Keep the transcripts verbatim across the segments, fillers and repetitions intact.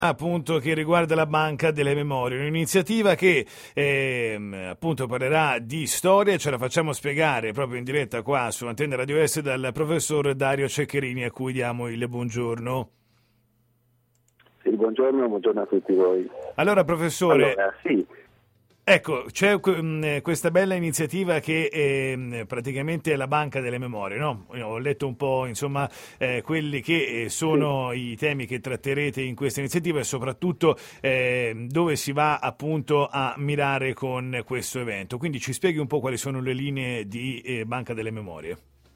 appunto che riguarda la Banca delle Memorie, un'iniziativa che eh, appunto parlerà di storia. Ce la facciamo spiegare proprio in diretta qua su Antenne Radio Est dal professor Dario Ceccherini, a cui diamo il buongiorno. Sì, buongiorno, buongiorno a tutti voi. Allora professore, allora, sì. Ecco, c'è mh, questa bella iniziativa che eh, praticamente è la Banca delle Memorie, no? Ho letto un po', insomma, eh, quelli che sono sì. i temi che tratterete in questa iniziativa e soprattutto eh, dove si va appunto a mirare con questo evento. Quindi ci spieghi un po' quali sono le linee di eh, Banca delle Memorie.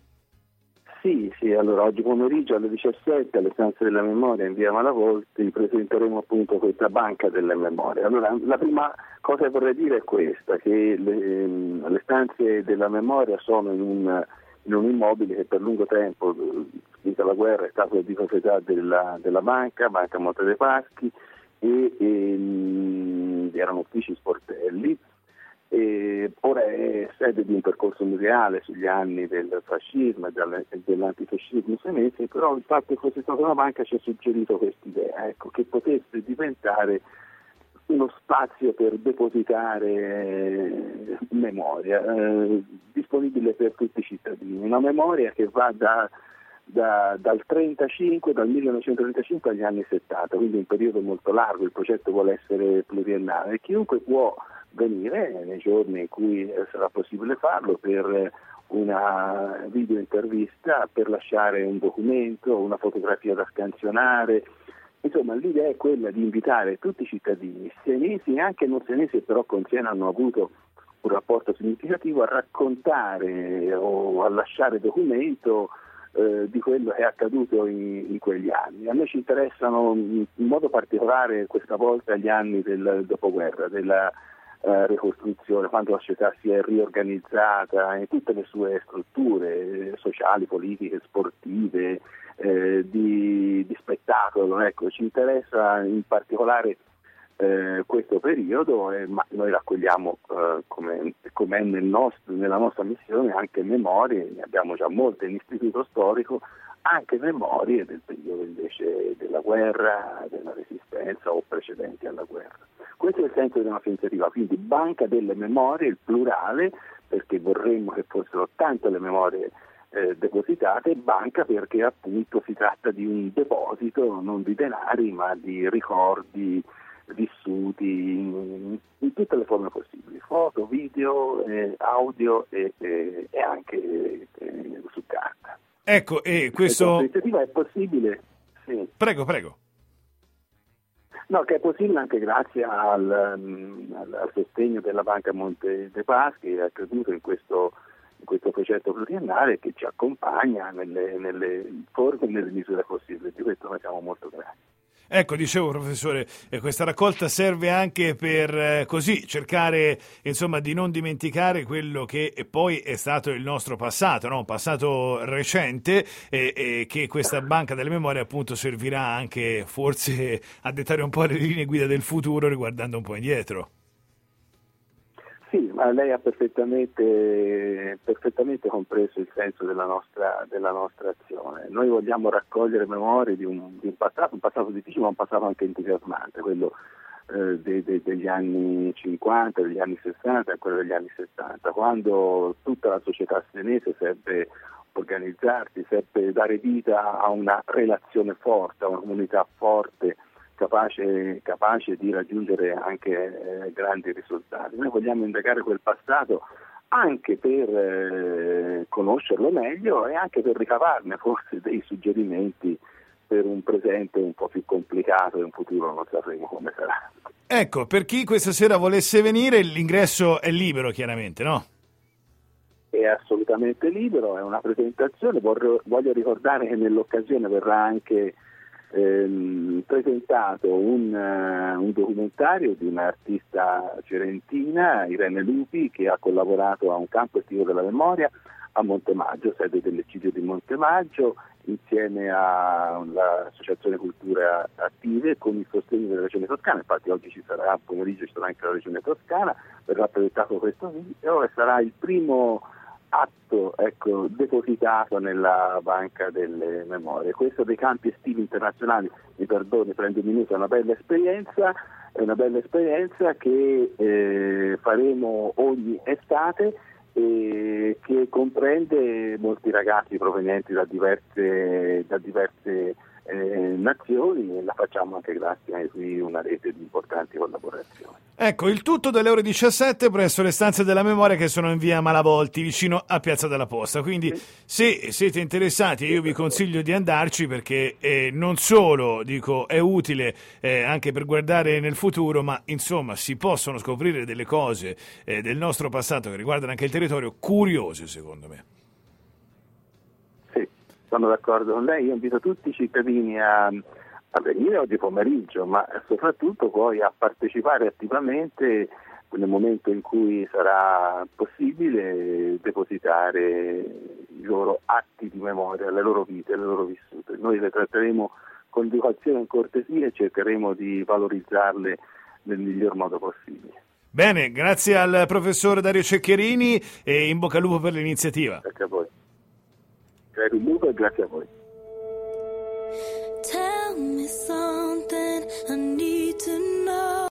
Sì, sì, allora oggi pomeriggio alle diciassette alle stanze della memoria in via Malavolti presenteremo appunto questa Banca delle Memorie. Allora, la prima cosa che vorrei dire è questa, che le, le stanze della memoria sono in un, in un immobile che per lungo tempo, finita la guerra, è stato di proprietà della, della banca, Banca Monte dei Paschi, e, e erano uffici sportelli. E ora è sede di un percorso museale sugli anni del fascismo e dell'antifascismo senese, però il fatto che fosse stata una banca ci ha suggerito quest'idea, ecco, che potesse diventare uno spazio per depositare memoria, eh, disponibile per tutti i cittadini, una memoria che va da, da, dal trentacinque, dal millenovecentotrentacinque agli anni settanta, quindi un periodo molto largo. Il progetto vuole essere pluriennale e chiunque può venire nei giorni in cui sarà possibile farlo per una video intervista, per lasciare un documento, una fotografia da scansionare. Insomma, l'idea è quella di invitare tutti i cittadini, senesi e anche non senesi, però con Siena hanno avuto un rapporto significativo, a raccontare o a lasciare documento eh, di quello che è accaduto in, in quegli anni. A noi ci interessano in modo particolare questa volta gli anni del dopoguerra, della Uh, ricostruzione, quando la società si è riorganizzata in tutte le sue strutture eh, sociali, politiche, sportive, eh, di, di spettacolo. Ecco, ci interessa in particolare eh, questo periodo, eh, ma noi raccogliamo eh, come, come è nel nostro, nella nostra missione anche memorie, ne abbiamo già molte in istituto storico, anche memorie del periodo invece della guerra, della resistenza o precedenti alla guerra. Questo è il senso della nostra iniziativa, quindi Banca delle Memorie, il plurale, perché vorremmo che fossero tante le memorie eh, depositate, e banca perché appunto si tratta di un deposito non di denari ma di ricordi vissuti in, in tutte le forme possibili, foto, video, eh, audio e, e, e anche eh, su carta. Ecco, e questo... Questa iniziativa è possibile? Sì. Prego, prego. No, che è possibile anche grazie al, al, al sostegno della Banca Monte dei Paschi, che ha creduto in questo, in questo progetto pluriennale che ci accompagna nelle, nelle forme e nelle misure possibili. Di questo noi siamo molto grati. Ecco, dicevo professore, eh, questa raccolta serve anche per eh, così cercare insomma di non dimenticare quello che poi è stato il nostro passato, no? Un passato recente e eh, eh, che questa Banca delle Memorie appunto servirà anche forse a dettare un po' le linee guida del futuro riguardando un po' indietro. Sì, ma lei ha perfettamente, perfettamente compreso il senso della nostra, della nostra azione. Noi vogliamo raccogliere memorie di un, di un passato, un passato difficile ma un passato anche entusiasmante, quello eh, de, de, degli anni cinquanta, degli anni sessanta e quello degli anni settanta, quando tutta la società senese seppe organizzarsi, seppe dare vita a una relazione forte, a una comunità forte, Capace, capace di raggiungere anche eh, grandi risultati. Noi vogliamo indagare quel passato anche per eh, conoscerlo meglio e anche per ricavarne forse dei suggerimenti per un presente un po' più complicato e un futuro non sapremo come sarà. Ecco, per chi questa sera volesse venire l'ingresso è libero chiaramente, no? È assolutamente libero, è una presentazione, voglio, voglio ricordare che nell'occasione verrà anche Ehm, presentato un, uh, un documentario di un'artista firentina, Irene Lupi, che ha collaborato a un campo estivo della memoria a Montemaggio, sede dell'Eccidio di Montemaggio, insieme all'Associazione Culture Attive con il sostegno della Regione Toscana. Infatti oggi ci sarà, pomeriggio ci sarà anche la Regione Toscana, verrà presentato questo video e sarà il primo atto ecco, depositato nella banca delle memorie. Questo dei campi estivi internazionali, mi perdoni, prendo un minuto, è una bella esperienza, è una bella esperienza che eh, faremo ogni estate e che comprende molti ragazzi provenienti da diverse, da diverse eh, nazioni, e la facciamo anche grazie a qui una rete di importanti collaborazioni. Ecco, il tutto dalle ore diciassette presso le stanze della memoria che sono in via Malavolti, vicino a Piazza della Posta. Quindi se siete interessati io vi consiglio di andarci, perché eh, non solo dico è utile eh, anche per guardare nel futuro, ma insomma si possono scoprire delle cose eh, del nostro passato che riguardano anche il territorio, curiose secondo me. Sì, sono d'accordo con lei. Io invito tutti i cittadini a a venire oggi pomeriggio, ma soprattutto poi a partecipare attivamente nel momento in cui sarà possibile depositare i loro atti di memoria, le loro vite, le loro vissute. Noi le tratteremo con educazione e cortesia e cercheremo di valorizzarle nel miglior modo possibile. Bene, grazie al professor Dario Ceccherini e in bocca al lupo per l'iniziativa. Grazie a voi. Grazie al lupo e grazie a voi.